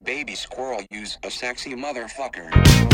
Baby squirrel, use a sexy motherfucker.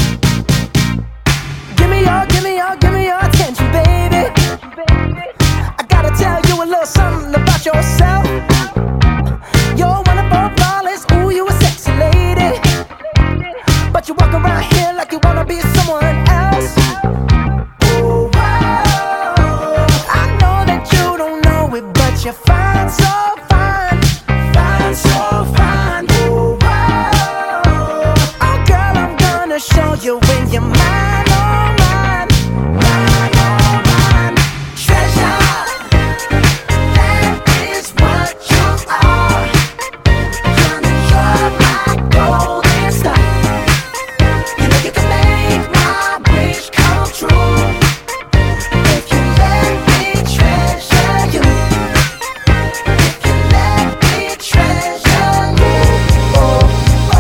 Give me your attention, baby. I gotta tell you a little something about yourself. You're wonderful, flawless, ooh, you a sexy lady. But you walk around here like you wanna be someone else. Ooh, whoa. I know that you don't know it, but you're fine, so fine. Fine, so fine. Ooh, whoa. Oh, girl, I'm gonna show you when you're mine, oh, mine. Mine, oh, mine. Treasure, that is what you are. Honey, you're my golden star. You know you can make my wish come true if you let me treasure you. If you let me treasure you. Oh,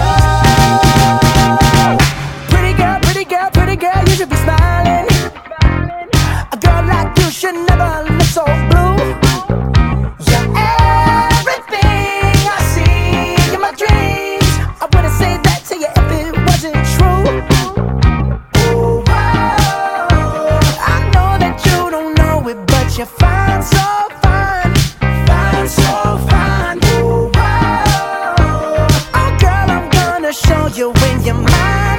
oh. Pretty girl, you should be smiling. A girl like you should never look so blue. You're everything I see in my dreams. I wouldn't say that to you if it wasn't true. Ooh, whoa. I know that you don't know it, but you're fine, so fine. Fine, so fine. Ooh, whoa. Oh, girl, I'm gonna show you when you're mine.